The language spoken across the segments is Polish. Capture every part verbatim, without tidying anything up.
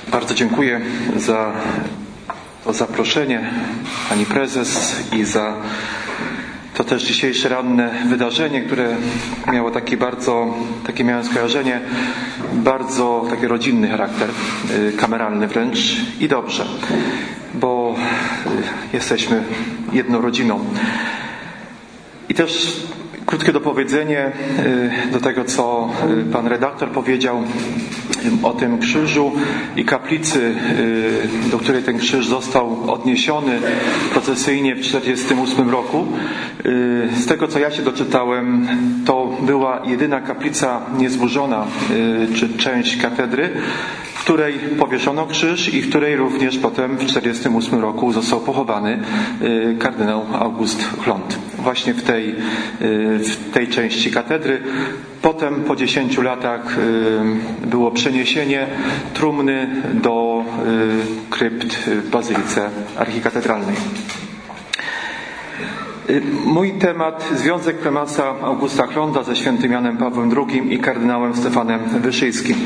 Bardzo dziękuję za to zaproszenie Pani Prezes i za to też dzisiejsze ranne wydarzenie, które miało taki bardzo, takie miałem skojarzenie, bardzo taki rodzinny charakter, kameralny wręcz i dobrze, bo jesteśmy jedną rodziną. I też krótkie dopowiedzenie do tego, co pan redaktor powiedział o tym krzyżu i kaplicy, do której ten krzyż został odniesiony procesyjnie w tysiąc dziewięćset czterdziestym ósmym roku. Z tego, co ja się doczytałem, to była jedyna kaplica niezburzona, czy część katedry, w której powieszono krzyż i w której również potem w tysiąc dziewięćset czterdziestym ósmym roku został pochowany kardynał August Hlond. Właśnie w tej, w tej części katedry. Potem po dziesięciu latach było przeniesienie trumny do krypt w Bazylice Archikatedralnej. Mój temat: związek prymasa Augusta Hlonda ze świętym Janem Pawłem drugim i kardynałem Stefanem Wyszyńskim.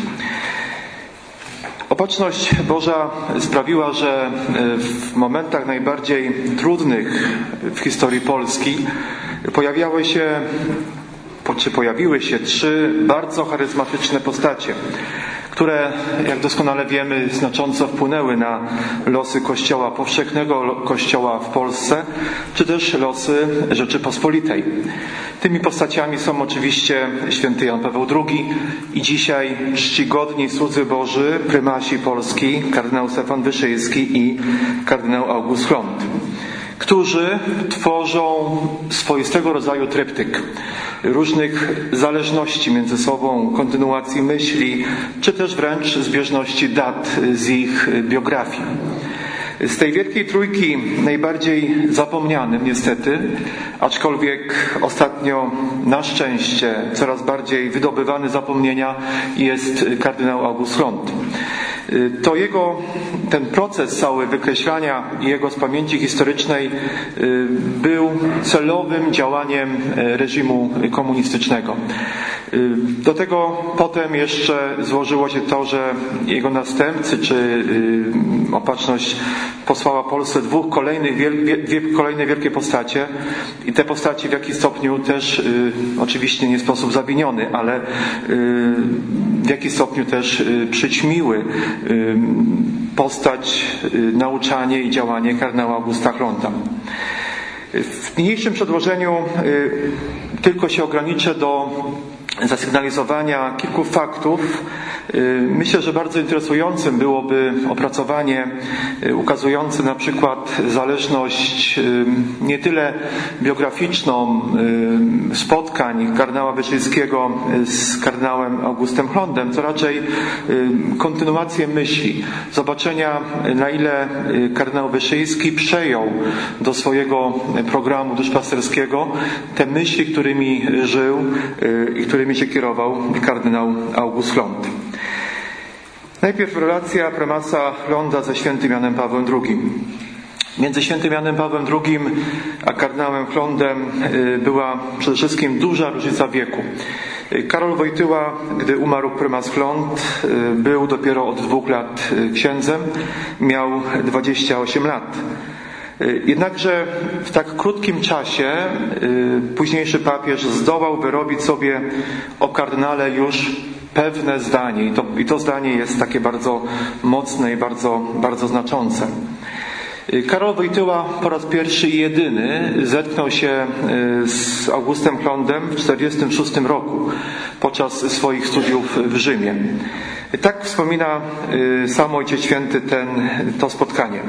Opatrzność Boża sprawiła, że w momentach najbardziej trudnych w historii Polski pojawiały się, czy pojawiły się trzy bardzo charyzmatyczne postacie, które, jak doskonale wiemy, znacząco wpłynęły na losy Kościoła powszechnego, Kościoła w Polsce, czy też losy Rzeczypospolitej. Tymi postaciami są oczywiście święty Jan Paweł drugi i dzisiaj czcigodni słudzy Boży, prymasi Polski, kardynał Stefan Wyszyński i kardynał August Hlond, którzy tworzą swoistego rodzaju tryptyk różnych zależności między sobą, kontynuacji myśli, czy też wręcz zbieżności dat z ich biografii. Z tej wielkiej trójki najbardziej zapomnianym niestety, aczkolwiek ostatnio na szczęście coraz bardziej wydobywany z zapomnienia, jest kardynał August Hlond. To jego, ten proces cały wykreślania jego z pamięci historycznej był celowym działaniem reżimu komunistycznego. Do tego potem jeszcze złożyło się to, że jego następcy, czy opatrzność posłała Polsce dwóch kolejnych, dwie kolejne wielkie postacie i te postacie w jakiś stopniu też, oczywiście nie w sposób zawiniony, ale w jakiś stopniu też przyćmiły postać, nauczanie i działanie kardynała Augusta Hlonda. W niniejszym przedłożeniu tylko się ograniczę do zasygnalizowania kilku faktów. Myślę, że bardzo interesującym byłoby opracowanie ukazujące na przykład zależność nie tyle biograficzną spotkań kardynała Wyszyńskiego z kardynałem Augustem Hlondem, co raczej kontynuację myśli. Zobaczenia, na ile kardynał Wyszyński przejął do swojego programu duszpasterskiego te myśli, którymi żył i którymi się kierował kardynał August Hlond. Najpierw relacja prymasa Hlonda ze świętym Janem Pawłem drugim. Między świętym Janem Pawłem drugim a kardynałem Hlondem była przede wszystkim duża różnica wieku. Karol Wojtyła, gdy umarł prymas Hlond, był dopiero od dwóch lat księdzem, miał dwadzieścia osiem lat. Jednakże w tak krótkim czasie późniejszy papież zdołał wyrobić sobie o kardynale już pewne zdanie i to, i to zdanie jest takie bardzo mocne i bardzo, bardzo znaczące. Karol Wojtyła po raz pierwszy i jedyny zetknął się z Augustem Hlondem w tysiąc dziewięćset czterdziestym szóstym roku podczas swoich studiów w Rzymie. Tak wspomina sam Ojciec Święty ten, to spotkanie.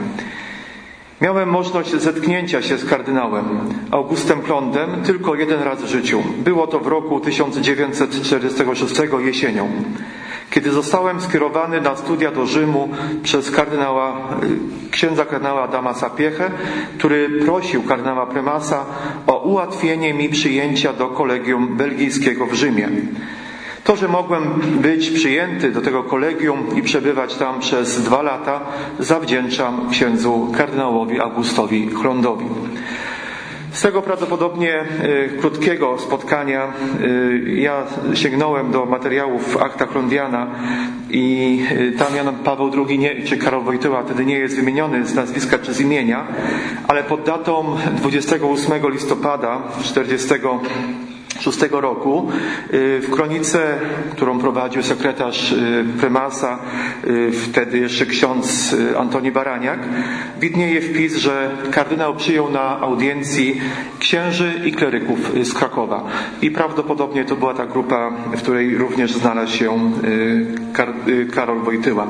Miałem możliwość zetknięcia się z kardynałem Augustem Hlondem tylko jeden raz w życiu. Było to w roku tysiąc dziewięćset czterdziestego szóstego jesienią, kiedy zostałem skierowany na studia do Rzymu przez kardynała, księdza kardynała Adama Sapiehę, który prosił kardynała prymasa o ułatwienie mi przyjęcia do kolegium belgijskiego w Rzymie. To, że mogłem być przyjęty do tego kolegium i przebywać tam przez dwa lata, zawdzięczam księdzu kardynałowi Augustowi Hlondowi. Z tego prawdopodobnie krótkiego spotkania ja sięgnąłem do materiałów w aktach Londiana i tam Jan Paweł drugi, nie, czy Karol Wojtyła wtedy nie jest wymieniony z nazwiska czy z imienia, ale pod datą dwudziestego ósmego listopada czterdziestego szóstego roku w kronice, którą prowadził sekretarz prymasa, wtedy jeszcze ksiądz Antoni Baraniak, widnieje wpis, że kardynał przyjął na audiencji księży i kleryków z Krakowa. I prawdopodobnie to była ta grupa, w której również znalazł się Karol Wojtyła.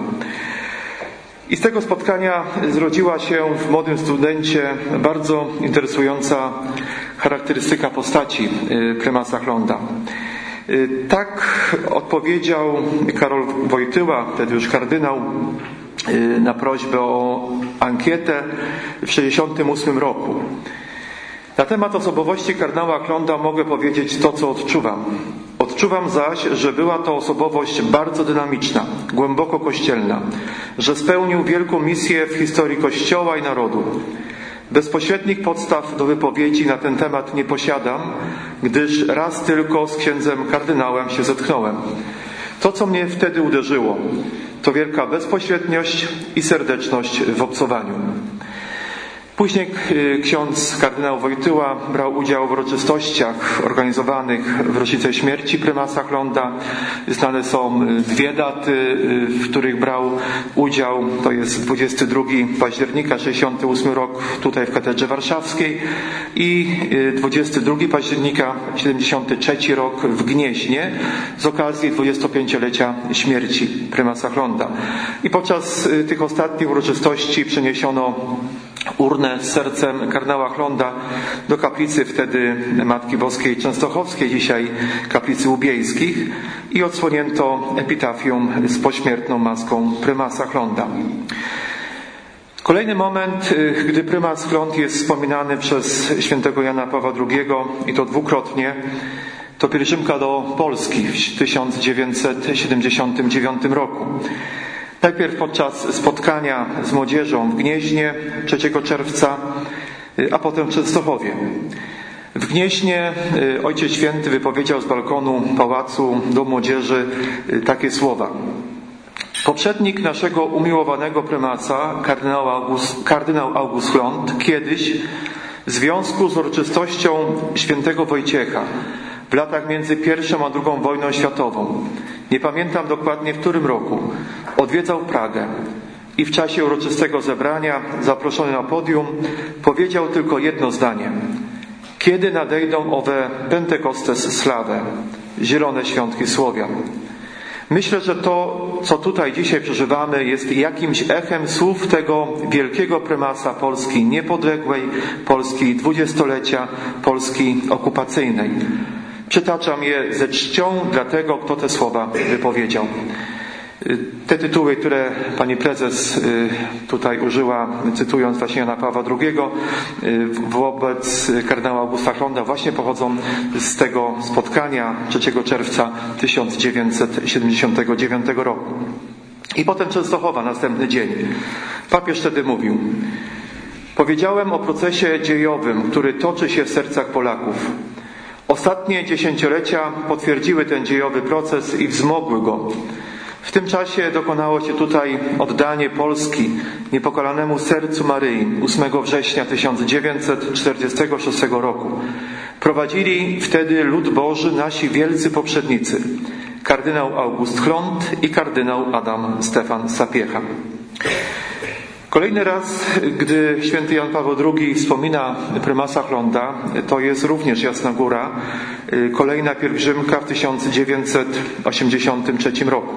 I z tego spotkania zrodziła się w młodym studencie bardzo interesująca charakterystyka postaci prymasa Chlonda. Tak odpowiedział Karol Wojtyła, wtedy już kardynał, na prośbę o ankietę w tysiąc dziewięćset sześćdziesiątym ósmym roku. Na temat osobowości kardynała Chlonda mogę powiedzieć to, co odczuwam. Odczuwam zaś, że była to osobowość bardzo dynamiczna, głęboko kościelna, że spełnił wielką misję w historii Kościoła i narodu. Bezpośrednich podstaw do wypowiedzi na ten temat nie posiadam, gdyż raz tylko z księdzem kardynałem się zetknąłem. To, co mnie wtedy uderzyło, to wielka bezpośredniość i serdeczność w obcowaniu. Później ksiądz kardynał Wojtyła brał udział w uroczystościach organizowanych w rocznicę śmierci prymasa Chlonda. Znane są dwie daty, w których brał udział. To jest dwudziestego drugiego października sześćdziesiąty ósmy rok tutaj w Katedrze Warszawskiej i dwudziestego drugiego października siedemdziesiąty trzeci rok w Gnieźnie z okazji dwudziestopięciolecia śmierci prymasa Chlonda. I podczas tych ostatnich uroczystości przeniesiono urnę z sercem kardynała Chlonda do kaplicy wtedy Matki Boskiej Częstochowskiej, dzisiaj kaplicy Łubiejskich, i odsłonięto epitafium z pośmiertną maską prymasa Chlonda. Kolejny moment, gdy prymas Chlond jest wspominany przez świętego Jana Pawła drugiego, i to dwukrotnie, to pielgrzymka do Polski w tysiąc dziewięćset siedemdziesiątym dziewiątym roku. Najpierw podczas spotkania z młodzieżą w Gnieźnie trzeciego czerwca, a potem w Częstochowie. W Gnieźnie Ojciec Święty wypowiedział z balkonu pałacu do młodzieży takie słowa. Poprzednik naszego umiłowanego prymasa, kardynał August, kardynał August Chlond, kiedyś w związku z uroczystością świętego Wojciecha w latach między pierwszą a drugą wojną światową, nie pamiętam dokładnie w którym roku, odwiedzał Pragę i w czasie uroczystego zebrania, zaproszony na podium, powiedział tylko jedno zdanie. Kiedy nadejdą owe Pentekostes slawe, zielone świątki Słowian? Myślę, że to, co tutaj dzisiaj przeżywamy, jest jakimś echem słów tego wielkiego prymasa Polski niepodległej, Polski dwudziestolecia, Polski okupacyjnej. Przytaczam je ze czcią dla tego, kto te słowa wypowiedział. Te tytuły, które pani prezes tutaj użyła, cytując właśnie Jana Pawła drugiego wobec kardynała Augusta Chlonda, właśnie pochodzą z tego spotkania trzeciego czerwca tysiąc dziewięćset siedemdziesiątego dziewiątego roku. I potem Częstochowa, następny dzień. Papież wtedy mówił: powiedziałem o procesie dziejowym, który toczy się w sercach Polaków. Ostatnie dziesięciolecia potwierdziły ten dziejowy proces i wzmogły go. W tym czasie dokonało się tutaj oddanie Polski niepokalanemu sercu Maryi ósmego września tysiąc dziewięćset czterdziestego szóstego roku. Prowadzili wtedy lud Boży nasi wielcy poprzednicy, kardynał August Chlond i kardynał Adam Stefan Sapiecha. Kolejny raz, gdy święty Jan Paweł drugi wspomina prymasa Chlonda, to jest również Jasna Góra, kolejna pielgrzymka w tysiąc dziewięćset osiemdziesiątym trzecim roku.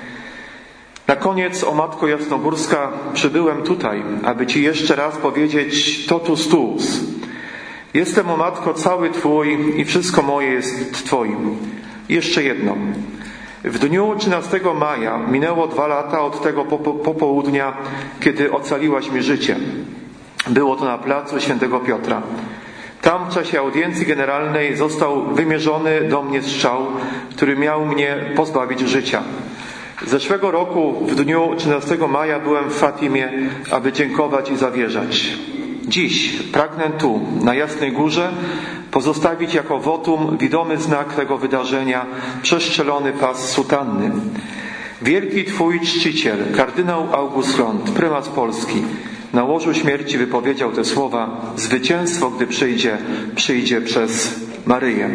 Na koniec, o Matko Jasnogórska, przybyłem tutaj, aby Ci jeszcze raz powiedzieć totus tuus. Jestem, o Matko, cały Twój i wszystko moje jest Twoim. Jeszcze jedno. W dniu trzynastego maja minęło dwa lata od tego popołudnia, kiedy ocaliłaś mi życie. Było to na placu Świętego Piotra. Tam w czasie audiencji generalnej został wymierzony do mnie strzał, który miał mnie pozbawić życia. Zeszłego roku w dniu trzynastego maja byłem w Fatimie, aby dziękować i zawierzać. Dziś pragnę tu, na Jasnej Górze, pozostawić jako wotum widomy znak tego wydarzenia przestrzelony pas sutanny. Wielki Twój czciciel, kardynał August Hlond, prymas Polski, na łożu śmierci wypowiedział te słowa: zwycięstwo, gdy przyjdzie, przyjdzie przez Maryję.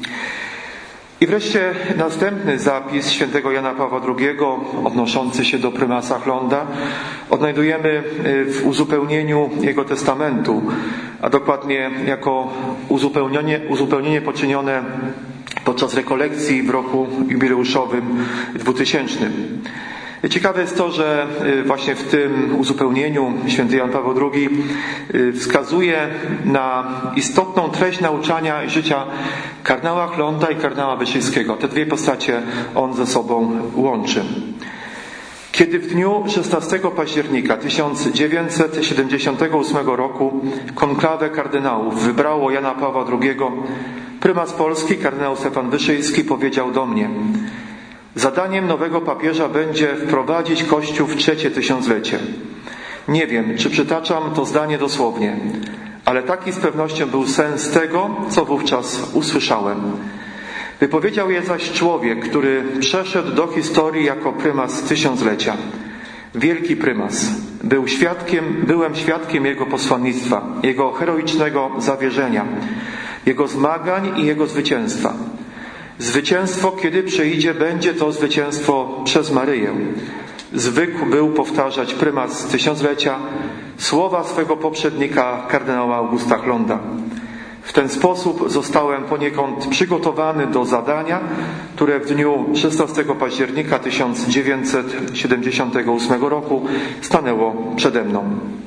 I wreszcie następny zapis świętego Jana Pawła drugiego odnoszący się do prymasa Hlonda odnajdujemy w uzupełnieniu jego testamentu, a dokładnie jako uzupełnienie, uzupełnienie poczynione podczas rekolekcji w roku jubileuszowym dwutysięcznym. Ciekawe jest to, że właśnie w tym uzupełnieniu święty Jan Paweł drugi wskazuje na istotną treść nauczania i życia kardynała Hlonda i kardynała Wyszyńskiego. Te dwie postacie on ze sobą łączy. Kiedy w dniu szesnastego października tysiąc dziewięćset siedemdziesiątego ósmego roku konklawę kardynałów wybrało Jana Pawła drugiego, prymas Polski kardynał Stefan Wyszyński powiedział do mnie: zadaniem nowego papieża będzie wprowadzić Kościół w trzecie tysiąclecie. Nie wiem, czy przytaczam to zdanie dosłownie, ale taki z pewnością był sens tego, co wówczas usłyszałem. Wypowiedział je zaś człowiek, który przeszedł do historii jako prymas tysiąclecia. Wielki prymas. Był świadkiem, byłem świadkiem jego posłannictwa, jego heroicznego zawierzenia, jego zmagań i jego zwycięstwa. Zwycięstwo, kiedy przyjdzie, będzie to zwycięstwo przez Maryję. Zwykł był powtarzać prymas tysiąclecia słowa swego poprzednika, kardynała Augusta Hlonda. W ten sposób zostałem poniekąd przygotowany do zadania, które w dniu szesnastego października tysiąc dziewięćset siedemdziesiątego ósmego roku stanęło przede mną.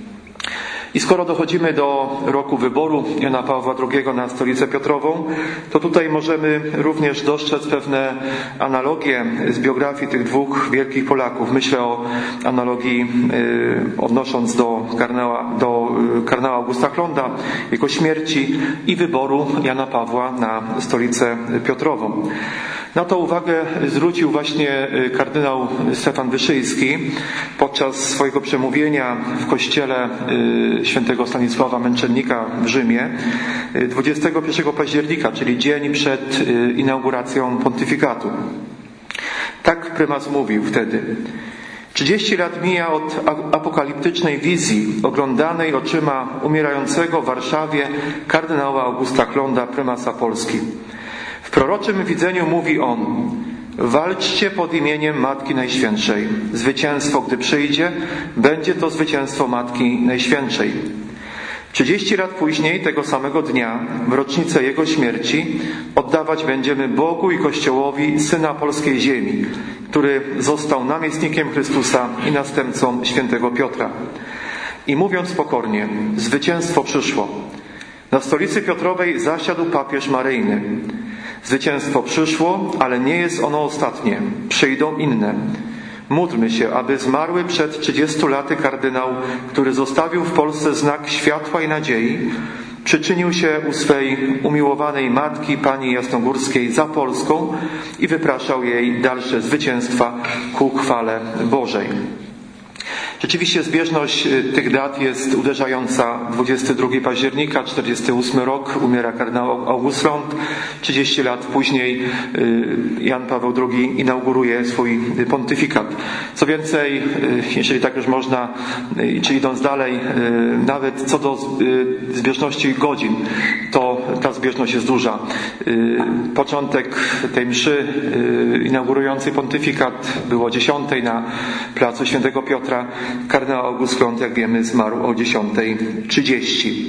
I skoro dochodzimy do roku wyboru Jana Pawła drugiego na Stolicę Piotrową, to tutaj możemy również dostrzec pewne analogie z biografii tych dwóch wielkich Polaków. Myślę o analogii yy, odnosząc do kardynała, do kardynała Augusta Hlonda, jego śmierci i wyboru Jana Pawła na Stolicę Piotrową. Na to uwagę zwrócił właśnie kardynał Stefan Wyszyński podczas swojego przemówienia w kościele świętego Stanisława Męczennika w Rzymie dwudziestego pierwszego października, czyli dzień przed inauguracją pontyfikatu. Tak prymas mówił wtedy: trzydzieści lat mija od apokaliptycznej wizji oglądanej oczyma umierającego w Warszawie kardynała Augusta Hlonda, prymasa Polski. W proroczym widzeniu mówi on: walczcie pod imieniem Matki Najświętszej. Zwycięstwo, gdy przyjdzie, będzie to zwycięstwo Matki Najświętszej. Trzydzieści lat później, tego samego dnia, w rocznicę jego śmierci, oddawać będziemy Bogu i Kościołowi Syna polskiej ziemi, który został namiestnikiem Chrystusa i następcą świętego Piotra. I mówiąc pokornie, zwycięstwo przyszło. Na Stolicy Piotrowej zasiadł papież Maryjny. Zwycięstwo przyszło, ale nie jest ono ostatnie. Przyjdą inne. Módlmy się, aby zmarły przed trzydziestu laty kardynał, który zostawił w Polsce znak światła i nadziei, przyczynił się u swej umiłowanej matki, pani Jasnogórskiej, za Polską i wypraszał jej dalsze zwycięstwa ku chwale Bożej. Rzeczywiście zbieżność tych dat jest uderzająca. dwudziestego drugiego października, czterdziesty ósmy rok, umiera kardynał August Hlond. trzydzieści lat później Jan Paweł drugi inauguruje swój pontyfikat. Co więcej, jeżeli tak już można, czy idąc dalej, nawet co do zbieżności godzin, to ta zbieżność jest duża. Początek tej mszy inaugurującej pontyfikat było o dziesiątej na placu Świętego Piotra. Kardynał August Hlond, jak wiemy, zmarł o dziesiąta trzydzieści.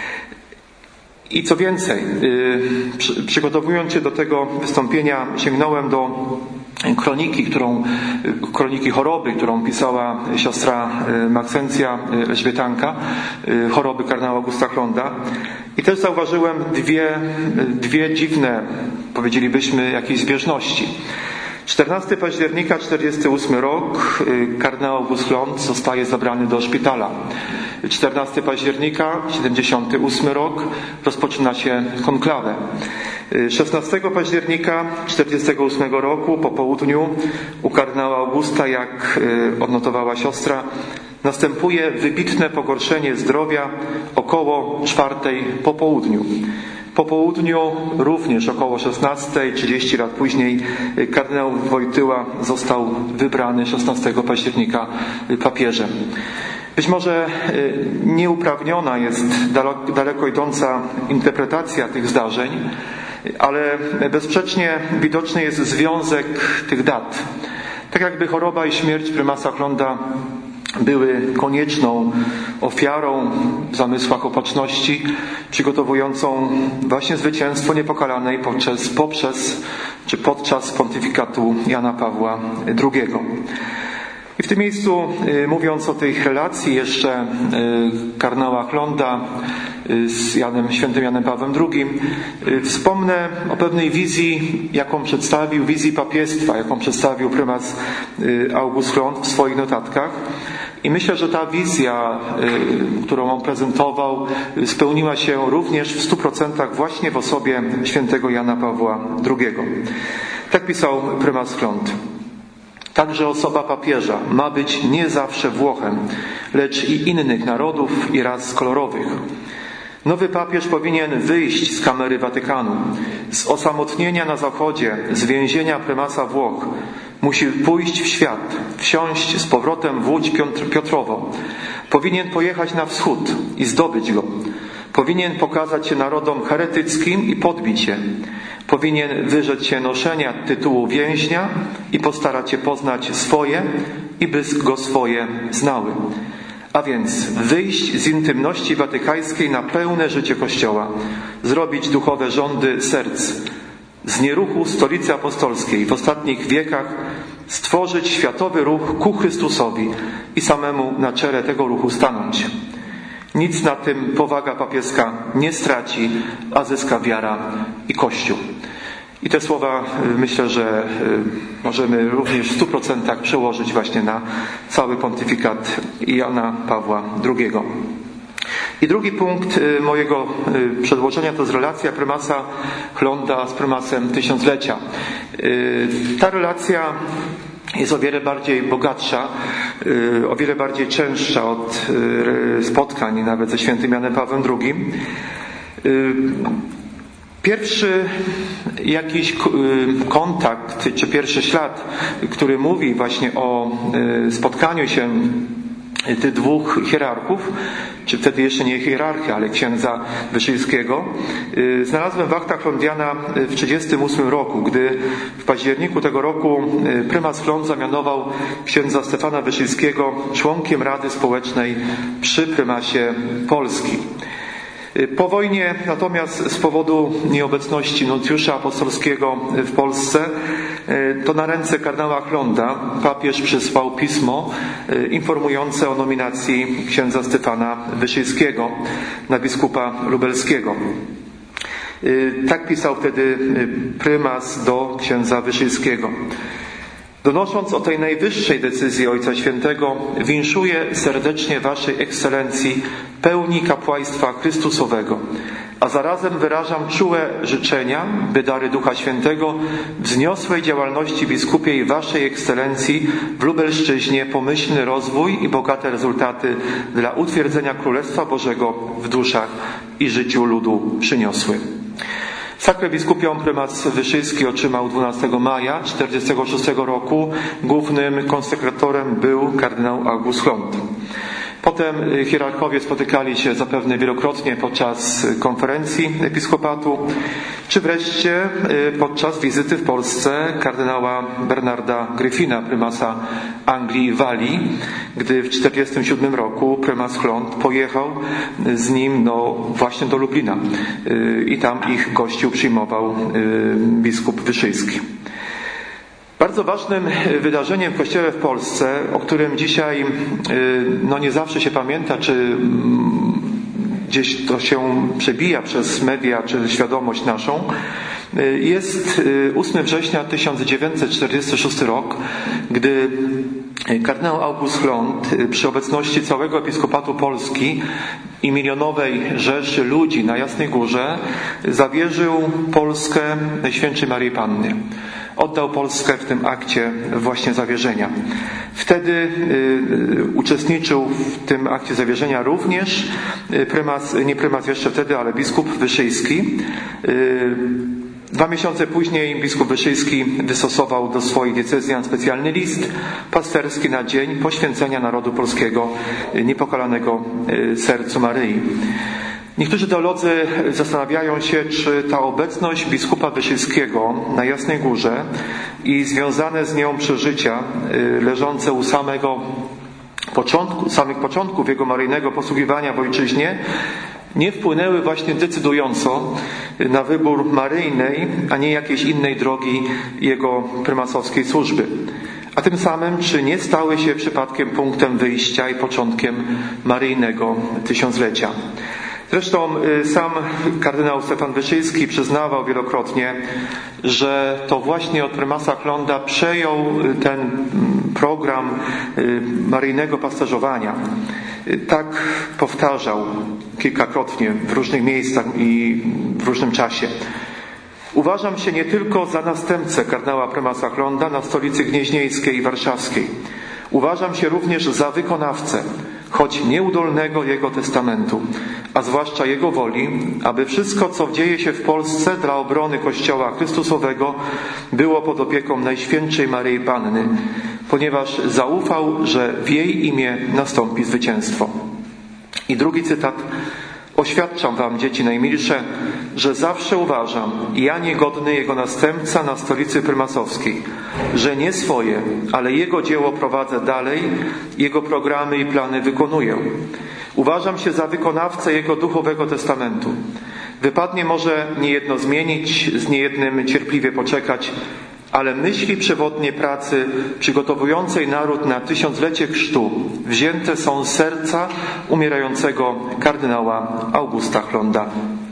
I co więcej, przygotowując się do tego wystąpienia, sięgnąłem do kroniki, którą, kroniki choroby, którą pisała siostra Maksencja Elżbietanka, choroby kardynała Augusta Hlonda. I też zauważyłem dwie, dwie dziwne, powiedzielibyśmy, jakieś zbieżności. czternastego października czterdziesty ósmy rok kardynał August Hlond zostaje zabrany do szpitala. czternastego października siedemdziesiąty ósmy rok rozpoczyna się konklawę. szesnastego października czterdziestego ósmego roku po południu u kardynała Augusta, jak odnotowała siostra, Następuje wybitne pogorszenie zdrowia około czwartej po południu. Po południu również około szesnastej, trzydzieści lat później kardynał Wojtyła został wybrany szesnastego października papieżem. Być może nieuprawniona jest daleko idąca interpretacja tych zdarzeń, ale bezsprzecznie widoczny jest związek tych dat. Tak jakby choroba i śmierć prymasa Chlonda były konieczną ofiarą w zamysłach opatrzności, przygotowującą właśnie zwycięstwo niepokalanej poprzez, poprzez czy podczas pontyfikatu Jana Pawła drugiego. I w tym miejscu, mówiąc o tej relacji jeszcze kardynała Chlonda z Janem, świętym Janem Pawłem drugim, wspomnę o pewnej wizji, jaką przedstawił, wizji papiestwa, jaką przedstawił prymas August Chlond w swoich notatkach. I myślę, że ta wizja, którą on prezentował, spełniła się również w stu procentach właśnie w osobie świętego Jana Pawła drugiego. Tak pisał prymas Chlond. Także osoba papieża ma być nie zawsze Włochem, lecz i innych narodów i ras kolorowych. Nowy papież powinien wyjść z kamery Watykanu, z osamotnienia na zachodzie, z więzienia prymasa Włoch. Musi pójść w świat, wsiąść z powrotem w łódź Piotrową. Powinien pojechać na wschód i zdobyć go. Powinien pokazać się narodom heretyckim i podbić je. Powinien wyrzec się noszenia tytułu więźnia i postarać się poznać swoje i by go swoje znały. A więc wyjść z intymności watykańskiej na pełne życie Kościoła, zrobić duchowe rządy serc, z nieruchu stolicy apostolskiej w ostatnich wiekach stworzyć światowy ruch ku Chrystusowi i samemu na czele tego ruchu stanąć. Nic na tym powaga papieska nie straci, a zyska wiara i Kościół. I te słowa myślę, że możemy również w stu procentach przełożyć właśnie na cały pontyfikat Jana Pawła drugiego. I drugi punkt mojego przedłożenia to jest relacja prymasa Chlonda z prymasem tysiąclecia. Ta relacja jest o wiele bardziej bogatsza, o wiele bardziej częstsza od spotkań nawet ze świętym Janem Pawłem drugim. Pierwszy jakiś kontakt, czy pierwszy ślad, który mówi właśnie o spotkaniu się tych dwóch hierarchów, czy wtedy jeszcze nie hierarchia, ale księdza Wyszyńskiego, znalazłem w aktach Chlondiana w tysiąc dziewięćset trzydziestym ósmym roku, gdy w październiku tego roku prymas Chlond zamianował księdza Stefana Wyszyńskiego członkiem Rady Społecznej przy prymasie Polski. Po wojnie natomiast z powodu nieobecności nuncjusza apostolskiego w Polsce to na ręce kardynała Chlonda papież przysłał pismo informujące o nominacji księdza Stefana Wyszyńskiego na biskupa lubelskiego. Tak pisał wtedy prymas do księdza Wyszyńskiego. Donosząc o tej najwyższej decyzji Ojca Świętego, winszuję serdecznie Waszej Ekscelencji pełni kapłaństwa Chrystusowego, a zarazem wyrażam czułe życzenia, by dary Ducha Świętego wzniosłej działalności biskupiej Waszej Ekscelencji w Lubelszczyźnie pomyślny rozwój i bogate rezultaty dla utwierdzenia Królestwa Bożego w duszach i życiu ludu przyniosły. Sakrę biskupią prymas Wyszyński otrzymał dwunastego maja tysiąc dziewięćset czterdziestego szóstego roku. Głównym konsekratorem był kardynał August Chlond. Potem hierarchowie spotykali się zapewne wielokrotnie podczas konferencji episkopatu, czy wreszcie podczas wizyty w Polsce kardynała Bernarda Gryfina, prymasa Anglii i Walii, gdy w tysiąc dziewięćset czterdziestym siódmym roku prymas Chlond pojechał z nim no, właśnie do Lublina i tam ich gościł, przyjmował biskup Wyszyński. Bardzo ważnym wydarzeniem w Kościele w Polsce, o którym dzisiaj no nie zawsze się pamięta, czy gdzieś to się przebija przez media, czy świadomość naszą, jest ósmego września tysiąc dziewięćset czterdziesty szósty rok, gdy kardynał August Chlond przy obecności całego episkopatu Polski i milionowej rzeszy ludzi na Jasnej Górze zawierzył Polskę Najświętszej Maryi Pannie. oddał Polskę w tym akcie właśnie zawierzenia. Wtedy y, uczestniczył w tym akcie zawierzenia również prymas, nie prymas jeszcze wtedy, ale biskup Wyszyński. Y, Dwa miesiące później biskup Wyszyński wystosował do swoich diecezjan specjalny list pasterski na dzień poświęcenia narodu polskiego niepokalanego sercu Maryi. Niektórzy teolodzy zastanawiają się, czy ta obecność biskupa Wyszyńskiego na Jasnej Górze i związane z nią przeżycia leżące u samego początku, samych początków jego maryjnego posługiwania w ojczyźnie nie wpłynęły właśnie decydująco na wybór maryjnej, a nie jakiejś innej drogi jego prymasowskiej służby. A tym samym, czy nie stały się przypadkiem punktem wyjścia i początkiem maryjnego tysiąclecia. Zresztą sam kardynał Stefan Wyszyński przyznawał wielokrotnie, że to właśnie od prymasa Chlonda przejął ten program maryjnego pasterzowania. Tak powtarzał kilkakrotnie w różnych miejscach i w różnym czasie. Uważam się nie tylko za następcę kardynała prymasa Chlonda na stolicy gnieźnieńskiej i warszawskiej. Uważam się również za wykonawcę, choć nieudolnego jego testamentu, a zwłaszcza jego woli, aby wszystko, co dzieje się w Polsce dla obrony Kościoła Chrystusowego, było pod opieką Najświętszej Maryi Panny, ponieważ zaufał, że w jej imię nastąpi zwycięstwo. I drugi cytat. Oświadczam wam, dzieci najmilsze, że zawsze uważam, ja niegodny jego następca na stolicy prymasowskiej, że nie swoje, ale jego dzieło prowadzę dalej, jego programy i plany wykonuję. Uważam się za wykonawcę jego duchowego testamentu. Wypadnie może niejedno zmienić, z niejednym cierpliwie poczekać, ale myśli przewodnie pracy przygotowującej naród na tysiąclecie chrztu wzięte są z serca umierającego kardynała Augusta Chlonda.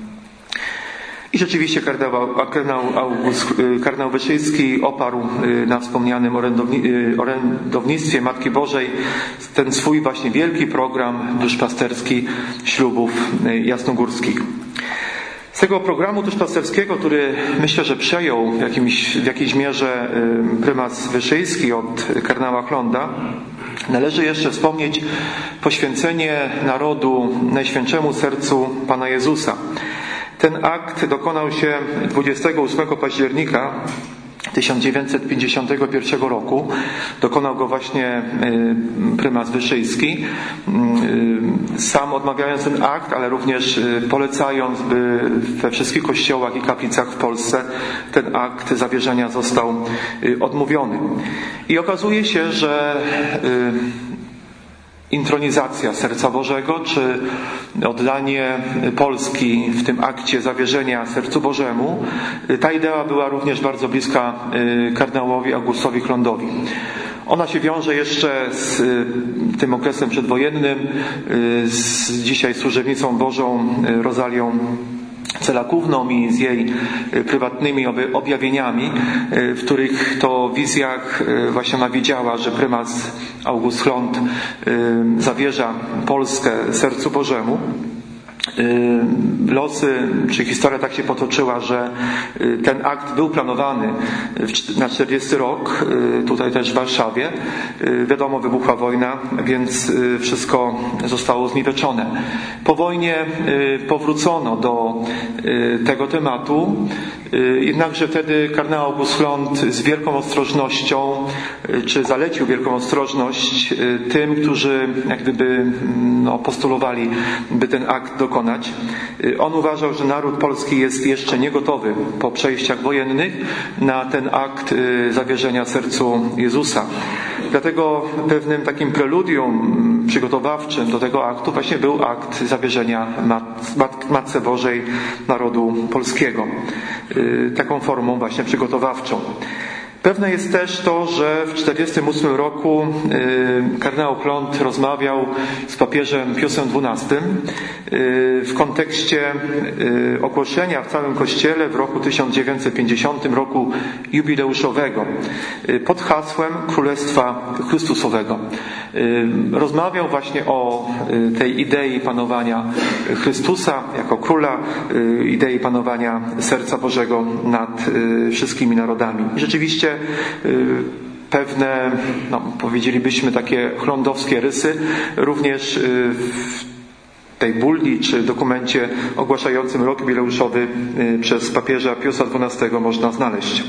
I rzeczywiście kardynał, kardynał, August, kardynał Wyszyński oparł na wspomnianym orędowni, orędownictwie Matki Bożej ten swój właśnie wielki program duszpasterski ślubów jasnogórskich. Z tego programu duszpasterskiego, który myślę, że przejął w, jakimś, w jakiejś mierze prymas Wyszyński od kardynała Chlonda, należy jeszcze wspomnieć poświęcenie narodu Najświętszemu Sercu Pana Jezusa. Ten akt dokonał się dwudziestego ósmego października tysiąc dziewięćset pięćdziesiątego pierwszego roku. Dokonał go właśnie prymas Wyszyński, sam odmawiając ten akt, ale również polecając, by we wszystkich kościołach i kaplicach w Polsce ten akt zawierzenia został odmówiony. I okazuje się, że intronizacja Serca Bożego, czy oddanie Polski w tym akcie zawierzenia Sercu Bożemu, ta idea była również bardzo bliska kardynałowi Augustowi Chlondowi. Ona się wiąże jeszcze z tym okresem przedwojennym, z dzisiaj służebnicą Bożą Rozalią Celakówną i z jej prywatnymi objawieniami, w których to wizjach właśnie ona widziała, że prymas August Chlond zawierza Polskę Sercu Bożemu. Losy, czy historia tak się potoczyła, że ten akt był planowany na czterdziesty rok, tutaj też w Warszawie. Wiadomo, wybuchła wojna, więc wszystko zostało zniweczone. Po wojnie powrócono do tego tematu, jednakże wtedy kardynał August Chlond z wielką ostrożnością, czy zalecił wielką ostrożność tym, którzy jak gdyby no, postulowali, by ten akt dokonać. On uważał, że naród polski jest jeszcze niegotowy po przejściach wojennych na ten akt zawierzenia sercu Jezusa. Dlatego pewnym takim preludium przygotowawczym do tego aktu właśnie był akt zawierzenia Matce Bożej narodu polskiego. Taką formą właśnie przygotowawczą. Pewne jest też to, że w tysiąc dziewięćset czterdziestym ósmym roku kardynał Klont rozmawiał z papieżem Piusem dwunastym w kontekście ogłoszenia w całym Kościele w roku tysiąc dziewięćset pięćdziesiątym, roku jubileuszowego, pod hasłem Królestwa Chrystusowego. Rozmawiał właśnie o tej idei panowania Chrystusa jako Króla, idei panowania serca Bożego nad wszystkimi narodami. I rzeczywiście pewne, no, powiedzielibyśmy, takie chlądowskie rysy również w tej bulli czy dokumencie ogłaszającym rok jubileuszowy przez papieża Piusa dwunastego można znaleźć.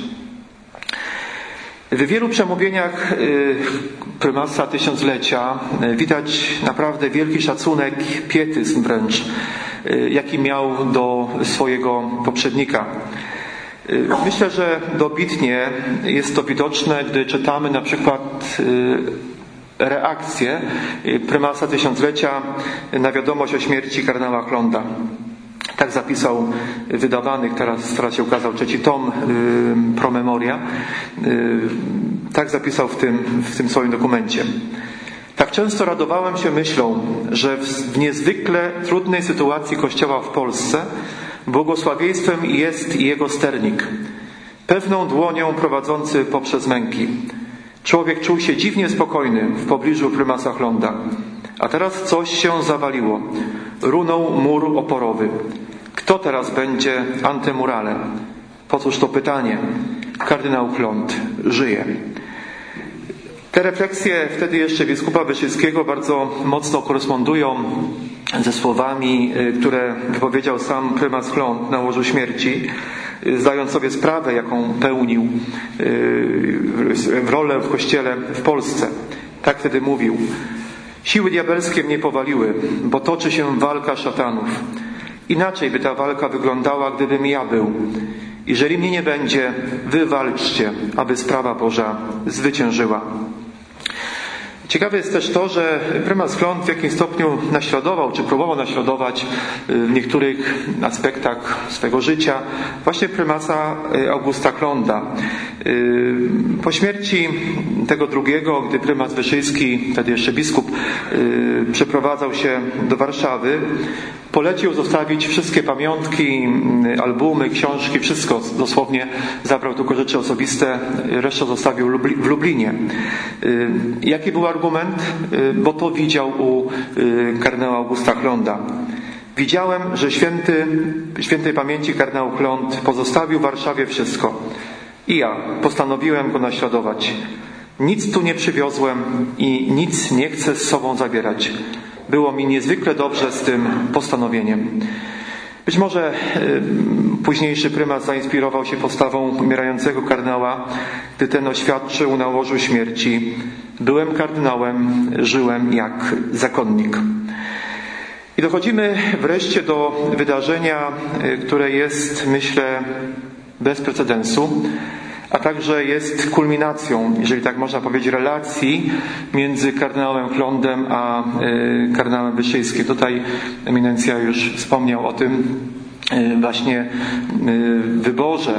W wielu przemówieniach prymasa tysiąclecia widać naprawdę wielki szacunek, pietyzm wręcz, jaki miał do swojego poprzednika. Myślę, że dobitnie jest to widoczne, gdy czytamy na przykład reakcję prymasa tysiąclecia na wiadomość o śmierci kardynała Klonta. Tak zapisał wydawany, teraz, teraz się ukazał trzeci tom Pro Memoria, tak zapisał w tym, w tym swoim dokumencie. Tak często radowałem się myślą, że w niezwykle trudnej sytuacji Kościoła w Polsce błogosławieństwem jest jego sternik, pewną dłonią prowadzący poprzez męki. Człowiek czuł się dziwnie spokojny w pobliżu prymasa Klonta. A teraz coś się zawaliło. Runął mur oporowy. Kto teraz będzie antemurale? Po cóż to pytanie? Kardynał Klont żyje. Te refleksje wtedy jeszcze biskupa Wyszyńskiego bardzo mocno korespondują ze słowami, które wypowiedział sam prymas Klont na łożu śmierci, zdając sobie sprawę, jaką pełnił w rolę w Kościele w Polsce. Tak wtedy mówił: siły diabelskie mnie powaliły, bo toczy się walka szatanów. Inaczej by ta walka wyglądała, gdybym ja był. Jeżeli mnie nie będzie, wy walczcie, aby sprawa Boża zwyciężyła. Ciekawe jest też to, że prymas Klont w jakimś stopniu naśladował, czy próbował naśladować w niektórych aspektach swego życia właśnie prymasa Augusta Klonta. Po śmierci tego drugiego, gdy prymas Wyszyński, wtedy jeszcze biskup, przeprowadzał się do Warszawy, polecił zostawić wszystkie pamiątki, albumy, książki, wszystko dosłownie zabrał, tylko rzeczy osobiste, resztę zostawił w Lublinie. Jaki był argument? Bo to widział u kardynała Augusta Klonta. Widziałem, że święty, świętej pamięci kardynał Klont pozostawił w Warszawie wszystko. I ja postanowiłem go naśladować. Nic tu nie przywiozłem i nic nie chcę z sobą zabierać. Było mi niezwykle dobrze z tym postanowieniem. Być może późniejszy prymas zainspirował się postawą umierającego kardynała, gdy ten oświadczył na łożu śmierci: byłem kardynałem, żyłem jak zakonnik. I dochodzimy wreszcie do wydarzenia, które jest, myślę, bez precedensu, a także jest kulminacją, jeżeli tak można powiedzieć, relacji między kardynałem Klontem a kardynałem Wyszyńskim. Tutaj eminencja już wspomniał o tym właśnie wyborze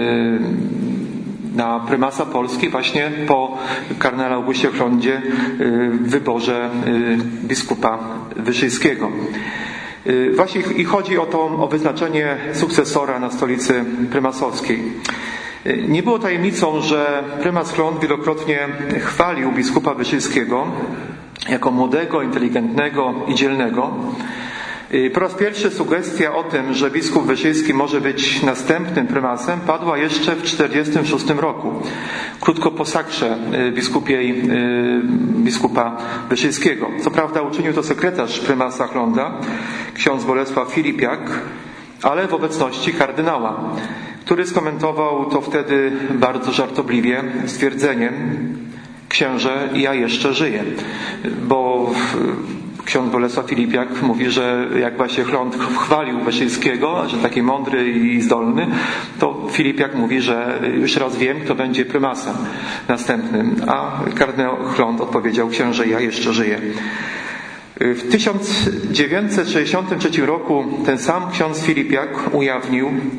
na prymasa Polski właśnie po kardynale Augustie Kloncie w wyborze biskupa Wyszyńskiego. Właśnie i chodzi o to, o wyznaczenie sukcesora na stolicy prymasowskiej. Nie było tajemnicą, że prymas Klont wielokrotnie chwalił biskupa Wyszyńskiego jako młodego, inteligentnego i dzielnego. Po raz pierwszy sugestia o tym, że biskup Wyszyński może być następnym prymasem, padła jeszcze w tysiąc dziewięćset czterdziestym szóstym roku, krótko po sakrze biskupiej biskupa Wyszyńskiego. Co prawda uczynił to sekretarz prymasa Klonta, ksiądz Bolesław Filipiak, ale w obecności kardynała, który skomentował to wtedy bardzo żartobliwie stwierdzeniem: księże, ja jeszcze żyję. Bo ksiądz Bolesław Filipiak mówi, że jak właśnie Klont chwalił Wyszyńskiego, że taki mądry i zdolny, to Filipiak mówi, że już raz wiem, kto będzie prymasem następnym. A kardynał Klont odpowiedział: księże, ja jeszcze żyję. W tysiąc dziewięćset sześćdziesiątym trzecim roku ten sam ksiądz Filipiak ujawnił,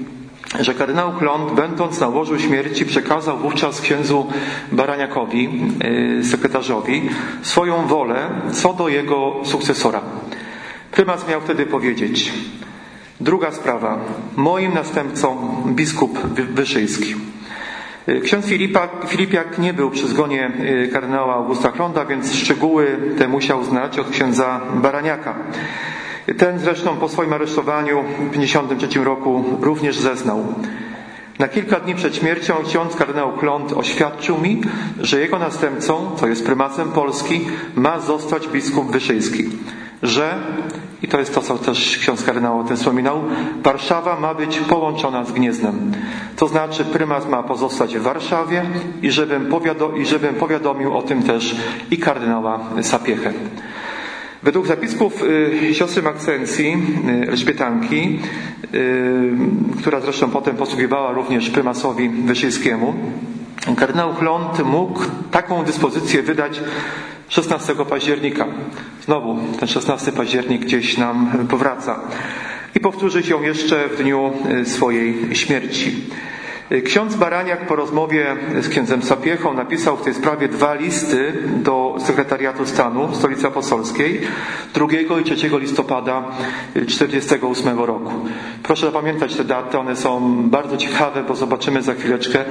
że kardynał Klont, będąc na łożu śmierci, przekazał wówczas księdzu Baraniakowi, sekretarzowi, swoją wolę co do jego sukcesora. Prymas miał wtedy powiedzieć: druga sprawa, moim następcą biskup Wyszyński. Ksiądz Filipa, Filipiak nie był przy zgonie kardynała Augusta Klonta, więc szczegóły te musiał znać od księdza Baraniaka. Ten zresztą po swoim aresztowaniu w pięćdziesiątym trzecim roku również zeznał. Na kilka dni przed śmiercią ksiądz kardynał Klont oświadczył mi, że jego następcą, to jest prymasem Polski, ma zostać biskup Wyszyński. Że, i to jest to, co też ksiądz kardynał o tym wspominał, Warszawa ma być połączona z Gnieznem. To znaczy prymas ma pozostać w Warszawie i żebym, powiado- i żebym powiadomił o tym też i kardynała Sapiechę. Według zapisków y, siostry Maksencji, y, Elżbietanki, y, która zresztą potem posługiwała również prymasowi Wyszyńskiemu, kardynał Klont mógł taką dyspozycję wydać szesnastego października. Znowu ten szesnasty październik gdzieś nam powraca. I powtórzyć ją jeszcze w dniu swojej śmierci. Ksiądz Baraniak po rozmowie z księdzem Sapiechą napisał w tej sprawie dwa listy do sekretariatu stanu Stolicy Apostolskiej drugiego i trzeciego listopada czterdziestego ósmego roku. Proszę zapamiętać te daty, one są bardzo ciekawe, bo zobaczymy za chwileczkę,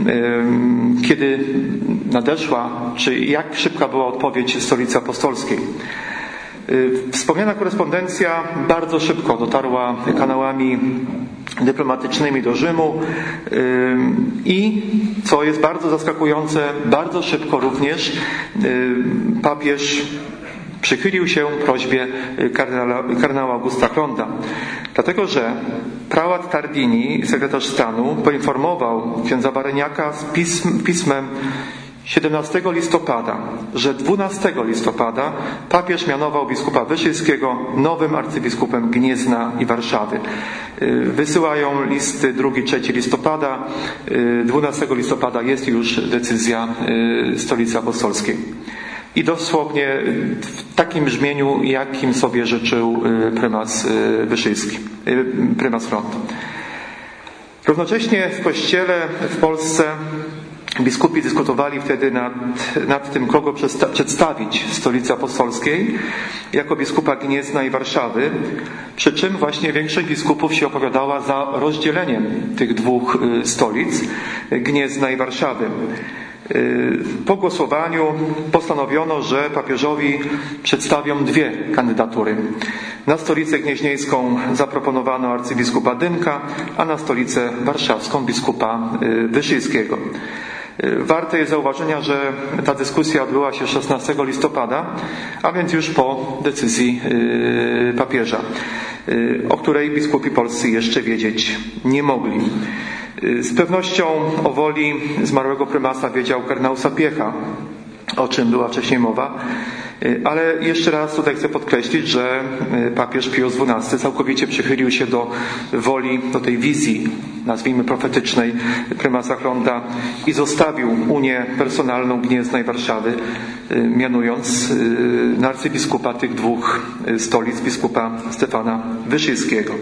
kiedy nadeszła, czy jak szybka była odpowiedź Stolicy Apostolskiej. Wspomniana korespondencja bardzo szybko dotarła kanałami dyplomatycznymi do Rzymu i, co jest bardzo zaskakujące, bardzo szybko również papież przychylił się prośbie kardynała, kardynała Augusta Klonta. Dlatego, że prałat Tardini, sekretarz stanu, poinformował księdza Baraniaka z pism, pismem siedemnastego listopada, że dwunastego listopada papież mianował biskupa Wyszyńskiego nowym arcybiskupem Gniezna i Warszawy. Wysyłają listy drugiego trzeciego listopada. dwunastego listopada jest już decyzja Stolicy Apostolskiej. I dosłownie w takim brzmieniu, jakim sobie życzył prymas Wyszyński, prymas Klont. Równocześnie w Kościele w Polsce biskupi dyskutowali wtedy nad, nad tym, kogo przedstawić Stolicy Apostolskiej jako biskupa Gniezna i Warszawy, przy czym właśnie większość biskupów się opowiadała za rozdzieleniem tych dwóch stolic, Gniezna i Warszawy. Po głosowaniu postanowiono, że papieżowi przedstawią dwie kandydatury. Na stolicę gnieźnieńską zaproponowano arcybiskupa Dymka, a na stolicę warszawską biskupa Wyszyńskiego. Warte jest zauważenia, że ta dyskusja odbyła się szesnastego listopada, a więc już po decyzji papieża, o której biskupi polscy jeszcze wiedzieć nie mogli. Z pewnością o woli zmarłego prymasa wiedział kardynał Sapiecha, o czym była wcześniej mowa, ale jeszcze raz tutaj chcę podkreślić, że papież Pius dwunasty całkowicie przychylił się do woli, do tej wizji, nazwijmy profetycznej, prymasa Klonta i zostawił unię personalną Gniezna i Warszawy, mianując na arcybiskupa tych dwóch stolic biskupa Stefana Wyszyńskiego.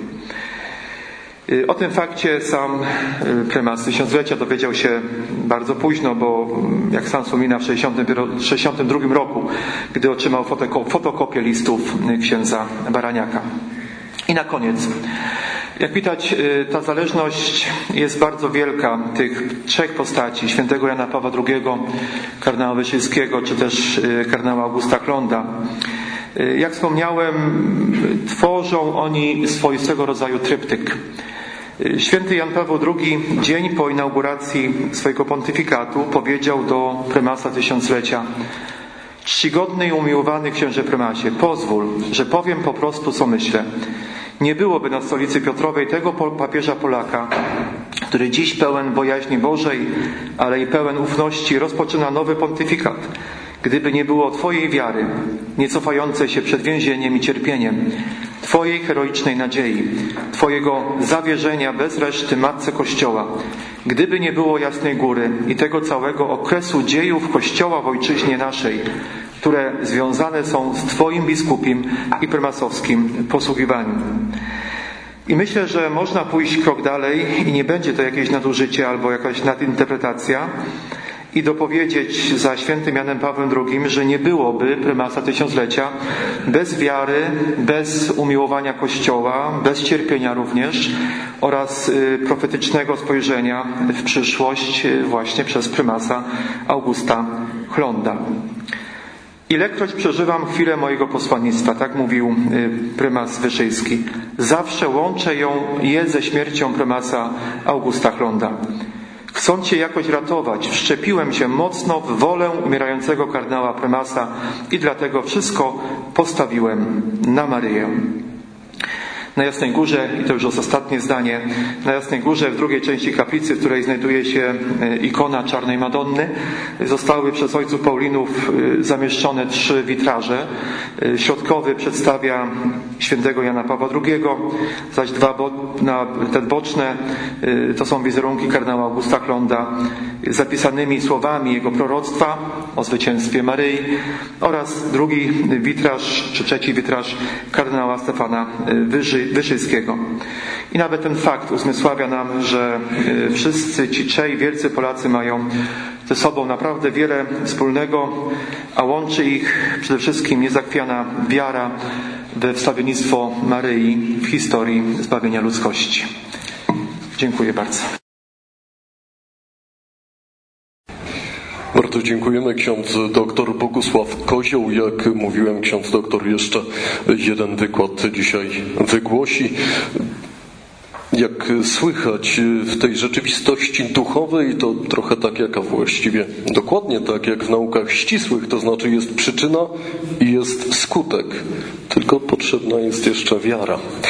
O tym fakcie sam prymas tysiąclecia dowiedział się bardzo późno, bo jak sam wspomina w sześćdziesiątym drugim roku, gdy otrzymał fotokopię listów księdza Baraniaka. I na koniec, jak widać, ta zależność jest bardzo wielka tych trzech postaci, świętego Jana Pawła drugiego, kardynała Wyszyńskiego, czy też kardynała Augusta Klonta. Jak wspomniałem, tworzą oni swoistego rodzaju tryptyk. Święty Jan Paweł drugi dzień po inauguracji swojego pontyfikatu powiedział do prymasa tysiąclecia: czcigodny i umiłowany księże prymasie, pozwól, że powiem po prostu, co myślę. Nie byłoby na stolicy Piotrowej tego papieża Polaka, który dziś pełen bojaźni Bożej, ale i pełen ufności rozpoczyna nowy pontyfikat, gdyby nie było Twojej wiary, nie cofającej się przed więzieniem i cierpieniem, Twojej heroicznej nadziei, Twojego zawierzenia bez reszty Matce Kościoła, gdyby nie było Jasnej Góry i tego całego okresu dziejów Kościoła w ojczyźnie naszej, które związane są z Twoim biskupim i prymasowskim posługiwaniem. I myślę, że można pójść krok dalej i nie będzie to jakieś nadużycie albo jakaś nadinterpretacja i dopowiedzieć za świętym Janem Pawłem drugim, że nie byłoby prymasa tysiąclecia bez wiary, bez umiłowania Kościoła, bez cierpienia również oraz profetycznego spojrzenia w przyszłość właśnie przez prymasa Augusta Hlonda. Ilekroć przeżywam chwilę mojego posłannictwa, tak mówił prymas Wyszyński, zawsze łączę ją je ze śmiercią prymasa Augusta Hlonda. Chcąc się jakoś ratować, wszczepiłem się mocno w wolę umierającego kardynała prymasa i dlatego wszystko postawiłem na Maryję. Na Jasnej Górze, i to już ostatnie zdanie, na Jasnej Górze w drugiej części kaplicy, w której znajduje się ikona Czarnej Madonny, zostały przez ojców Paulinów zamieszczone trzy witraże. Środkowy przedstawia świętego Jana Pawła drugiego, zaś dwa bo, na, te boczne to są wizerunki kardynała Augusta Hlonda zapisanymi słowami jego proroctwa o zwycięstwie Maryi oraz drugi witraż, czy trzeci witraż kardynała Stefana Wyży, Wyszyńskiego. I nawet ten fakt uzmysławia nam, że wszyscy ci trzej wielcy Polacy mają ze sobą naprawdę wiele wspólnego, a łączy ich przede wszystkim niezachwiana wiara we wstawiennictwo Maryi w historii zbawienia ludzkości. Dziękuję bardzo. Bardzo dziękujemy. Ksiądz doktor Bogusław Kozioł. Jak mówiłem, ksiądz doktor jeszcze jeden wykład dzisiaj wygłosi. Jak słychać w tej rzeczywistości duchowej, to trochę tak jak, a właściwie dokładnie tak jak w naukach ścisłych, to znaczy jest przyczyna i jest skutek. Tylko potrzebna jest jeszcze wiara.